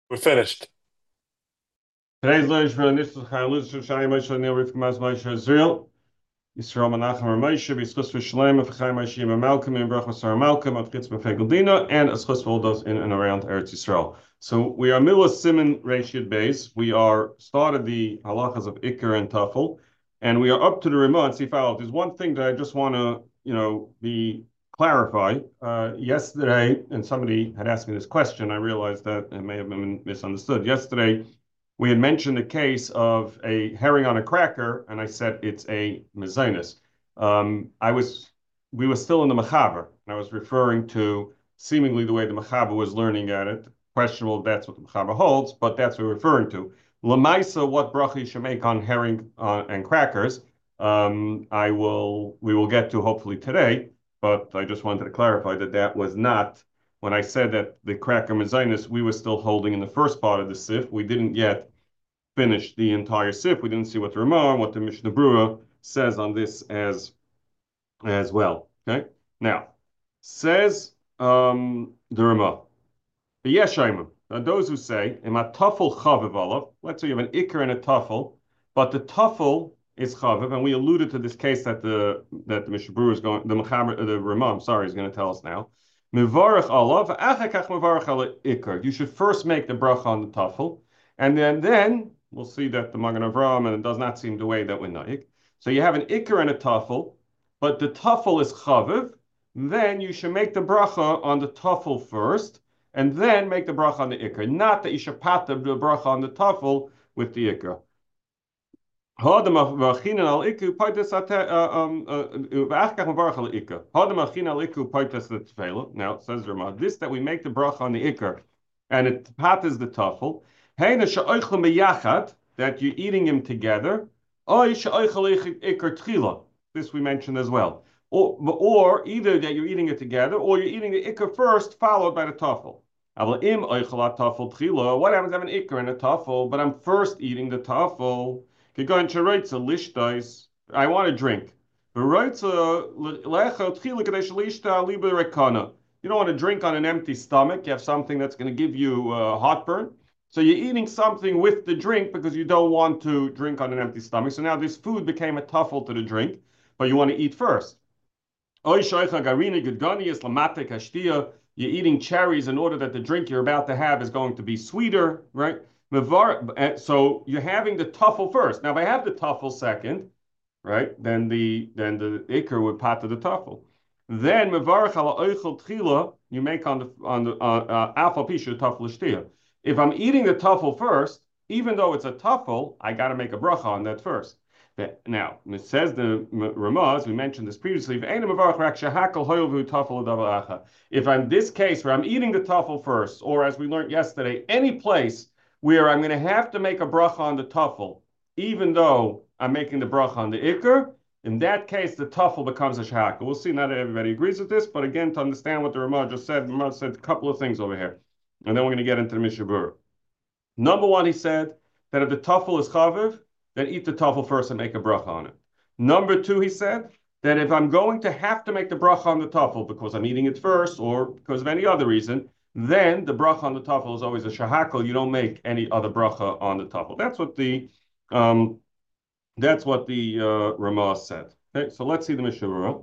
We're finished. Today's learning for Nishul Chaylus Shai Moshe Neil Rifkamaz Moshe Israel. Yisrael Menachem Moshe B'Schus V'Shalem V'Chaim Moshe Malcolm and Brach Masar Malcolm Atchitz B'Fegeldina and a Schus for all those in and around Eretz Yisrael. So we are middle of Siman Reshid Beis. We are started the halachas of Iker and Tafel, and we are up to the Ramah and Sifal. There's one thing that I just want to be clarify. Yesterday, and somebody had asked me this question. I realized that it may have been misunderstood. Yesterday, we had mentioned the case of a herring on a cracker, and I said it's a mezainis. We were still in the Mechaber, and I was referring to seemingly the way the Mechaber was learning at it. Questionable if that's what the Mechaber holds, but that's what we're referring to. Lamaisa, what bracha you should make on herring and crackers, we will get to hopefully today, but I just wanted to clarify that that was not when I said that the cracker mezainis, we were still holding in the first part of the sif. We didn't yet finish the entire sif. We didn't see what the Ramah, what the Mishnah Brura says on this as well. Okay. Now says the Ramah. Those who say in a tafel chaviv olav. Let's say you have an ikr and a tafel, but the tafel is chaviv, and we alluded to this case that the Mishnah Brura is going, the Ramah, I'm sorry, is going to tell us now. Mivarach olav, achakach mivarach ala ikr. You should first make the bracha on the tafel, and then we'll see that the Magen Avraham, and it does not seem the way that we're naik. So you have an ikr and a tafel, but the tafel is chaviv. Then you should make the bracha on the tafel first, and then make the bracha on the ikr. Not that you should pat the bracha on the tafel with the ikr. Now it says Ramah, this that we make the bracha on the ikr, and it pat is the tafel that you're eating them together. This we mentioned as well. Or either that you're eating it together, or you're eating the ikr first, followed by the tafel. What happens if I have an ikr and a tafel, but I'm first eating the tafel? I want to drink. You don't want to drink on an empty stomach. You have something that's going to give you heartburn. So you're eating something with the drink because you don't want to drink on an empty stomach. So now this food became a tafel to the drink, but you want to eat first. You're eating cherries in order that the drink you're about to have is going to be sweeter, right? So you're having the tafel first. Now, if I have the tafel second, right, then the ikr would pat to the tafel. Then mevarach ala oichel tchila, you make on the alpha pisha tafel shtia. If I'm eating the tafel first, even though it's a tafel, I got to make a bracha on that first. Now, it says the Ramaz, we mentioned this previously, if I'm this case where I'm eating the tafel first, or as we learned yesterday, any place where I'm going to have to make a bracha on the tafel, even though I'm making the bracha on the ikr, in that case, the tafel becomes a shahakal. We'll see, not everybody agrees with this, but again, to understand what the Ramaz just said, the Ramaz said a couple of things over here, and then we're going to get into the Mishnah Berurah. Number one, he said that if the tafel is chaviv, then eat the tafel first and make a bracha on it. Number two, he said that if I'm going to have to make the bracha on the tafel because I'm eating it first or because of any other reason, then the bracha on the tafel is always a shahakal. You don't make any other bracha on the tafel. That's what the Ramah said. Okay, so let's see the Mishnah Berurah.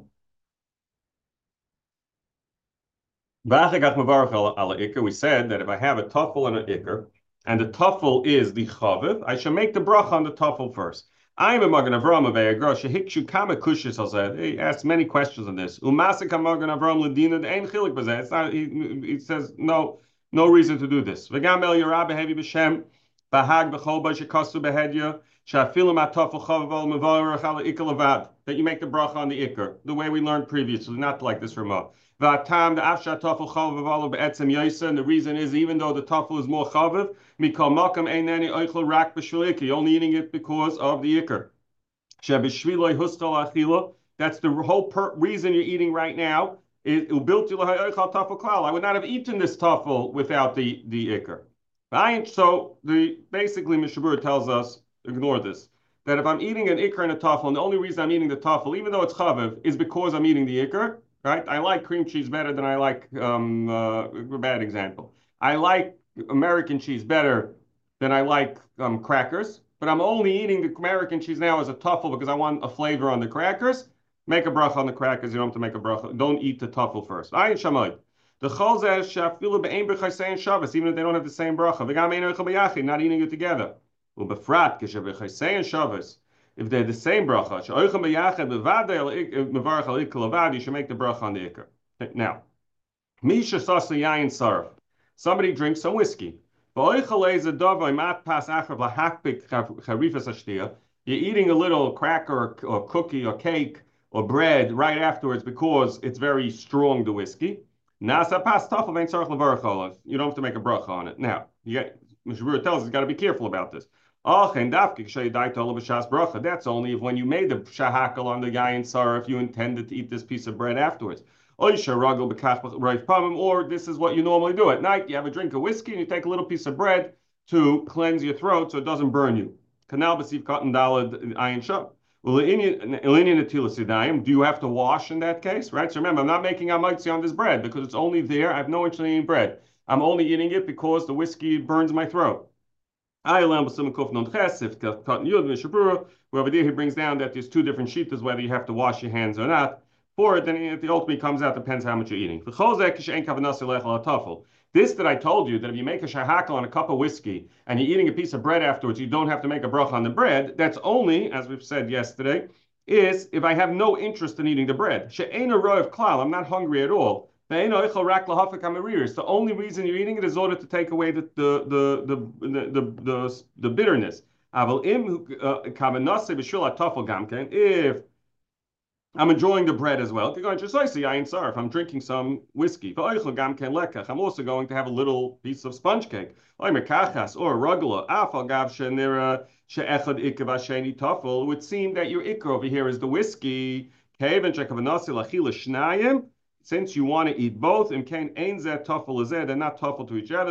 We said that if I have a tafel and an ikr, and the tafel is the chaviv, I should make the bracha on the tafel first. I'm a Magen Avraham of Eagra. Shehikshu kama kushis. He asked many questions on this. Umasika Magen Avraham ledina ein chilik b'zeh. It's not. He says no reason to do this. V'gam el Yerah behevi b'shem bahag b'chol b'shekasu behedya shafilu matafel chaviv al mevarach ala ikar levad. That you make the bracha on the ikar, the way we learned previously, not like this Ramah. V'atam the afshat tafel chaviv alu be'etzem yoysa. And the reason is even though the tafel is more chaviv, mikol makam einani oichel rak b'shvil ikar. You're only eating it because of the ikar. Shebishviloi huskal achila. That's the whole reason you're eating right now. I would not have eaten this tafel without the ikar. So basically Mishnah Berurah tells us, ignore this, that if I'm eating an ikar and a tafel, and the only reason I'm eating the tafel, even though it's chaviv, is because I'm eating the ikar. Right? I like cream cheese better than I like a bad example. I like American cheese better than I like crackers, but I'm only eating the American cheese now as a tuffle because I want a flavor on the crackers. Make a bracha on the crackers. You don't have to make a bracha. Don't eat the tuffle first. Ayin shamoy. The chol zeh shafilu be'ein b'chaysein Shabbos, even if they don't have the same bracha. V'gam ein oichel b'yachid, not eating it together. U'befrat kishe b'chaysein Shabbos. If they're the same bracha, she'oichel b'yachid b'vadei mevarach al ikkel avad, you should make the bracha on the ikker. Now, Misha sasa yain sarf. Somebody drinks some whiskey. You're eating a little cracker or cookie or cake or bread right afterwards because it's very strong, the whiskey. You don't have to make a bracha on it. Now, Mishabura tells us you got to be careful about this. That's only if when you made the shahakal on the yain sarf, you intended to eat this piece of bread afterwards. Or this is what you normally do at night. You have a drink of whiskey and you take a little piece of bread to cleanse your throat so it doesn't burn you. Canal b'siv cotton dalad ayin sham. Do you have to wash in that case? Right. So remember, I'm not making amaitzi on this bread because it's only there. I have no interest in eating bread. I'm only eating it because the whiskey burns my throat. Whoever there he brings down that there's two different sheetas whether you have to wash your hands or not. For it, then it ultimately comes out, depends how much you're eating. This that I told you, that if you make a shahakal on a cup of whiskey and you're eating a piece of bread afterwards, you don't have to make a bracha on the bread. That's only, as we've said yesterday, is if I have no interest in eating the bread. I'm not hungry at all. The only reason you're eating it is in order to take away the bitterness. If I'm enjoying the bread as well. If I'm drinking some whiskey, I'm also going to have a little piece of sponge cake. Or rugula. It would seem that your ikr over here is the whiskey. Since you want to eat both, they're not tuffle to each other.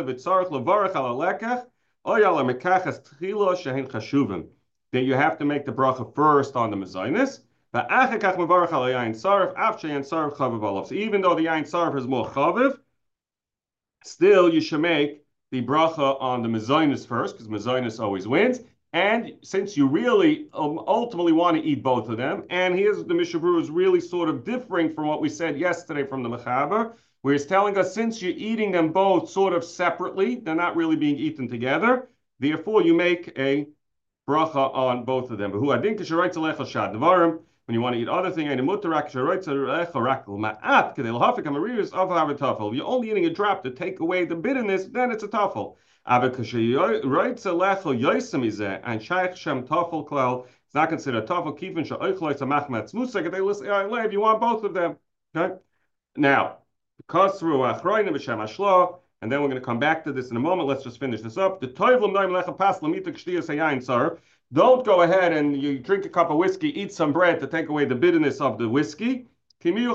Then you have to make the bracha first on the mezainis. So even though the yain sarf is more chaviv, still you should make the bracha on the mezainis first, because mezainis always wins. And since you really ultimately want to eat both of them, and here's the Mishabru is really sort of differing from what we said yesterday from the Mechaber, where he's telling us since you're eating them both sort of separately, they're not really being eaten together, therefore you make a bracha on both of them. When you want to eat other things, if you're only eating a drop to take away the bitterness, then it's a tuffle. It's not considered a tuffle. If you want both of them. Okay? Now, because through and then we're going to come back to this in a moment. Let's just finish this up. Don't go ahead and you drink a cup of whiskey, eat some bread to take away the bitterness of the whiskey. Who's going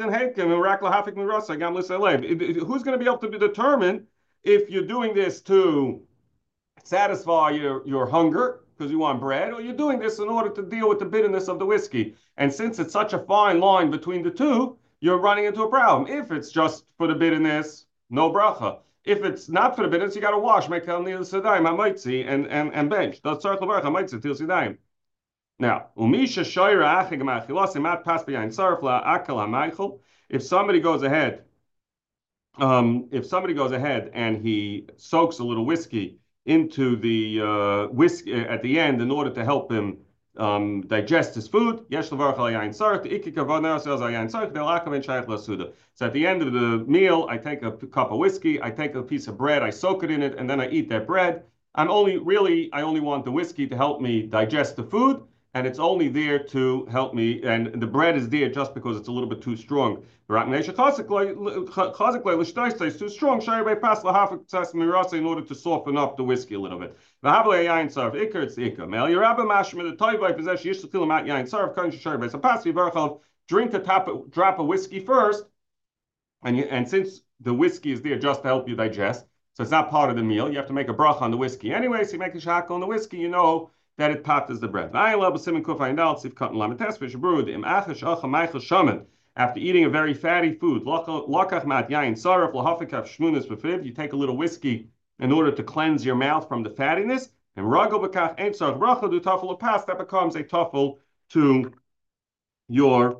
to be able to determine if you're doing this to satisfy your hunger because you want bread, or you're doing this in order to deal with the bitterness of the whiskey? And since it's such a fine line between the two, you're running into a problem. If it's just for the bitterness, no bracha. If it's not for the bitterness, you got to wash, make and bench. That's now, if somebody goes ahead, and he soaks a little whiskey into the whiskey at the end in order to help him digest his food. So at the end of the meal, I take a cup of whiskey, I take a piece of bread, I soak it in it, and then I eat that bread. I only want the whiskey to help me digest the food, and it's only there to help me, and the bread is there just because it's a little bit too strong. It's too strong, in order to soften up the whiskey a little bit. It's the ikka. Drink a drop of whiskey first, and since the whiskey is there just to help you digest, so it's not part of the meal, you have to make a bracha on the whiskey. Anyway, so you make a shak on the whiskey, you know that it patters the bread. After eating a very fatty food, you take a little whiskey in order to cleanse your mouth from the fattiness. And ragel b'kach ein tzarich bracha do tafel lepas, that becomes a tafel to your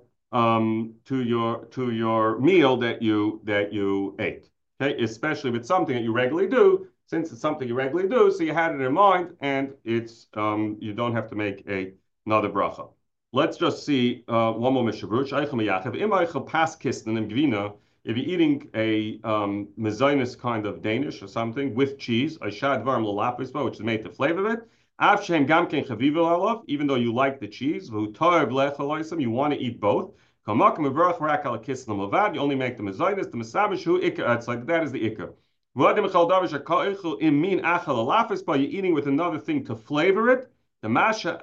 meal that you ate. Okay, especially if it's something that you regularly do, since it's something you regularly do, so you had it in mind, and it's you don't have to make another bracha. Let's just see one more mishabruch. If you're eating a mezainis kind of Danish or something with cheese, which is made to flavor it, even though you like the cheese, you want to eat both. You only make the mezainis, the mesabish, it's like that is the ikar. You're eating with another thing to flavor it. The masha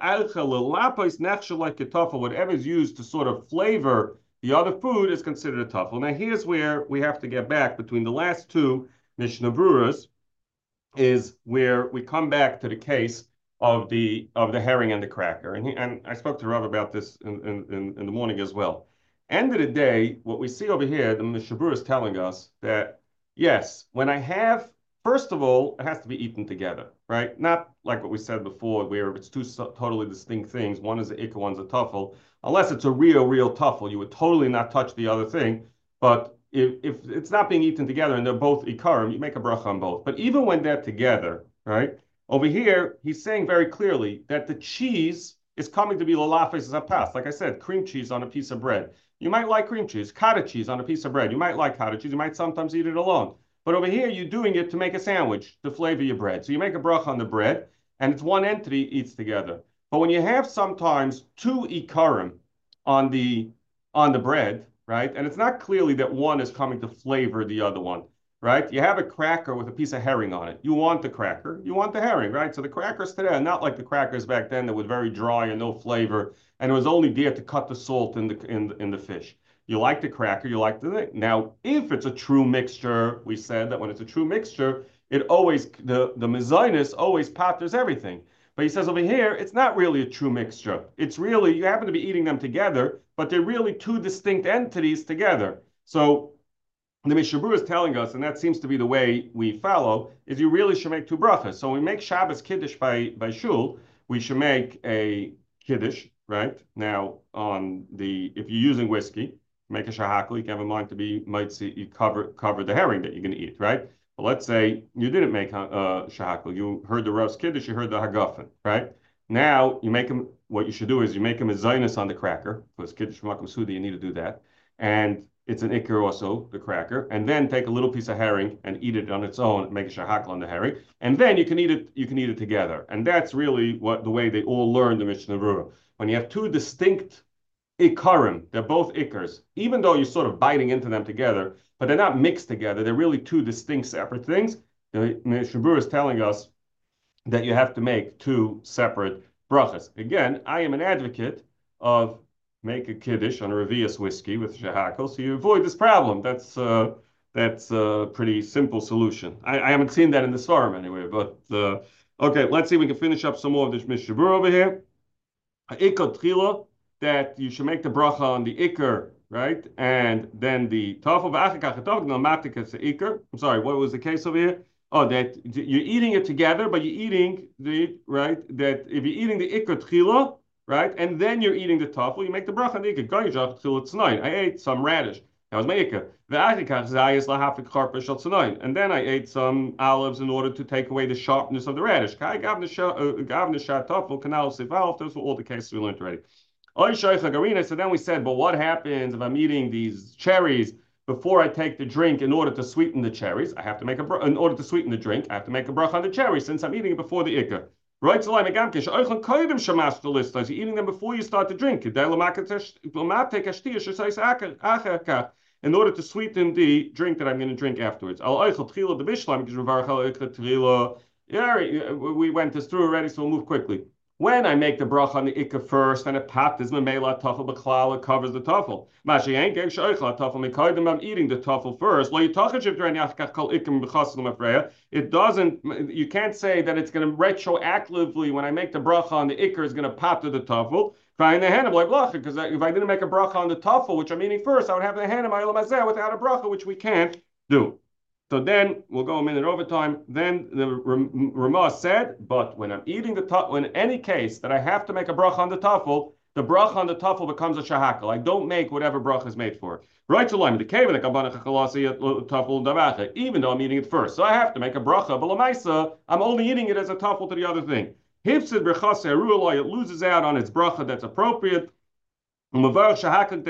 like whatever is used to sort of flavor the other food is considered a tafel. Now here's where we have to get back between the last two Mishnah Breweras, is where we come back to the case of the herring and the cracker. And I spoke to Rav about this in the morning as well. End of the day, what we see over here, the Mishnah Berurah is telling us that yes, when I have, first of all, it has to be eaten together, right? Not like what we said before, where it's two totally distinct things. One is a ikka, one's a tuffle. Unless it's a real tuffle, you would totally not touch the other thing. But if it's not being eaten together and they're both ikarim, you make a bracha on both. But even when they're together, right? Over here, he's saying very clearly that the cheese is coming to be lalafes zapas. Like I said, cream cheese on a piece of bread. You might like cream cheese, cottage cheese on a piece of bread. You might like cottage cheese. You might sometimes eat it alone. But over here, you're doing it to make a sandwich to flavor your bread. So you make a bracha on the bread, and it's one entity eats together. But when you have sometimes two ikarim on the bread, right? And it's not clearly that one is coming to flavor the other one, right? You have a cracker with a piece of herring on it. You want the cracker, you want the herring, right? So the crackers today are not like the crackers back then that were very dry and no flavor, and it was only there to cut the salt in the fish. You like the cracker, you like the thing. Now, if it's a true mixture, we said that when it's a true mixture, it always the mezainis always patters everything. But he says over here, it's not really a true mixture. It's really, you happen to be eating them together, but they're really two distinct entities together. So the Mishnah Berurah is telling us, and that seems to be the way we follow, is you really should make two brachas. So when we make Shabbos Kiddush by shul, we should make a Kiddush, right? Now, if you're using whiskey, make a shahakal, you can have in mind to be, you cover the herring that you're going to eat, right? But let's say you didn't make shahakal. You heard the Rosh Kiddush, you heard the Hagafen, right? Now, you make them, what you should do is you make them a zaynis on the cracker, because Kiddush Makom Sudi, you need to do that. And it's an ikr also, the cracker, and then take a little piece of herring and eat it on its own, make a shahakal on the herring, and then you can eat it together. And that's really the way they all learned the Mishnah Berurah. When you have two distinct ikarim, they're both ikars, even though you're sort of biting into them together, but they're not mixed together. They're really two distinct separate things. The Mishnah Berurah is telling us that you have to make two separate brachas. Again, I am an advocate of make a kiddush on a Revius whiskey with shahakal, so you avoid this problem. That's a pretty simple solution. I haven't seen that in the Svarim anyway, but okay, let's see if we can finish up some more of this Mishnah Berurah over here. Ikar tchila, that you should make the bracha on the ikar, right? And then the tafel ikar. I'm sorry, what was the case over here? Oh, that you're eating it together, but you're eating that if you're eating the ikar tchila, right, and then you're eating the tafel, you make the bracha on the ikar. I ate some radish. That was my ikar. And then I ate some olives in order to take away the sharpness of the radish. Those were all the cases we learned already. So then we said, but what happens if I'm eating these cherries before I take the drink in order to sweeten the cherries? I have to make in order to sweeten the drink, I have to make a bracha on the cherries since I'm eating it before the ikar. Right, so you're eating them before you start to drink. In order to sweeten the drink that I'm going to drink afterwards. We went this through already, so we'll move quickly. When I make the bracha on the ikar first, and a pat is memela tafel b'chlal, it covers the tafel. I'm eating the tafel first. It doesn't. You can't say that it's going to retroactively when I make the bracha on the ikar is going to pat to the tafel. Because if I didn't make a bracha on the tafel, which I'm eating first, I would have the hand in my without a bracha, which we can't do. So then we'll go a minute overtime. Then the Ramah said, but when I'm eating the tafel, in any case that I have to make a bracha on the tafel, the bracha on the tafel becomes a shahakal. I don't make whatever bracha is made for. Right to line the cave the tafel, even though I'm eating it first. So I have to make a bracha, but lamaisa, I'm only eating it as a tafel to the other thing. Hifsid brachas it loses out on its bracha that's appropriate. And you make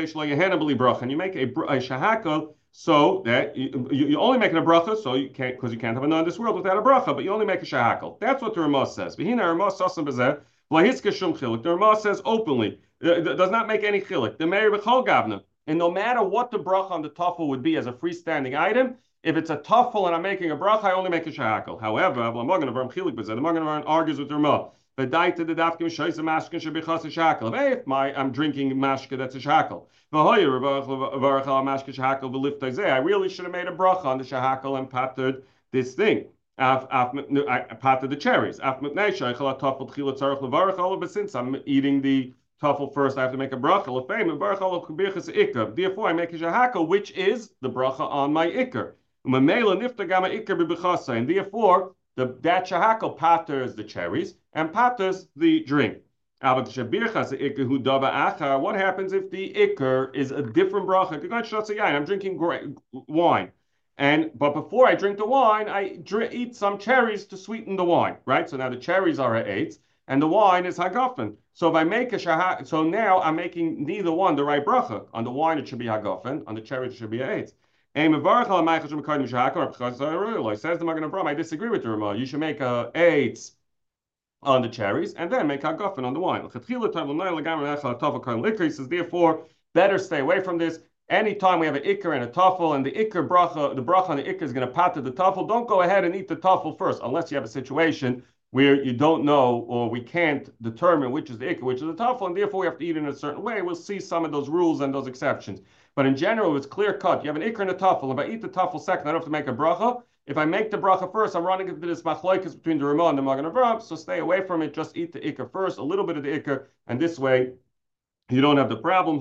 a shahakal so that you only make a bracha, so you can't, because you can't have a in this world without a bracha, but you only make a shahakal. That's what the Ramah says. The Ramah says openly, does not make any chilik. The Meir b'chol gavna, and no matter what the bracha on the tafel would be as a freestanding item, if it's a tafel and I'm making a bracha, I only make a shahakal. However, the Magen Avraham argues with the Ramah. If I'm drinking mashka that's a shackle. I really should have made a bracha on the shahakal and pattered this thing. Pattered the cherries. But since I'm eating the tafel first, I have to make a bracha. Therefore, I make a shahakal, which is the bracha on my ikr. And therefore, that shahakal patters the cherries and patters the drink. What happens if the ikr is a different bracha? I'm drinking wine, but before I drink the wine, I eat some cherries to sweeten the wine, right? So now the cherries are a eitz, and the wine is hagafen. So if I make a shahak, so now I'm making neither one the right bracha. On the wine it should be hagafen, on the cherries it should be a eitz. Says the Magen Avraham, I disagree with the Ramah. You should make a eitz on the cherries and then make hagafen on the wine. He says, therefore, better stay away from this. Anytime we have an ikr and a tafel, and the ikr bracha, the bracha on the ikr is going to patter the tafel, don't go ahead and eat the tafel first, unless you have a situation where you don't know or we can't determine which is the ikr, which is the tafel, and therefore we have to eat it in a certain way. We'll see some of those rules and those exceptions. But in general, it's clear cut. You have an ikr and a tafel. If I eat the tafel second, I don't have to make a bracha. If I make the bracha first, I'm running into this machloikas between the Ramah and the Magen Avraham, so stay away from it. Just eat the ikr first, a little bit of the ikr, and this way you don't have the problem.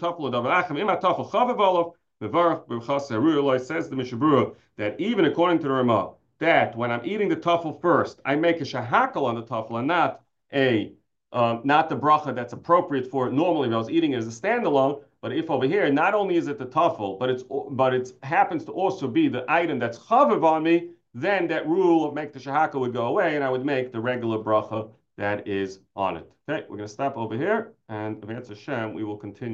Says the Mishabura that even according to the Ramah, that when I'm eating the tafel first, I make a shahakal on the tafel and not the bracha that's appropriate for it normally if I was eating it as a standalone. But if over here, not only is it the tafel, but it happens to also be the item that's chaviv on me, then that rule of make the shahaka would go away, and I would make the regular bracha that is on it. Okay, we're going to stop over here, and if it's Hashem, we will continue.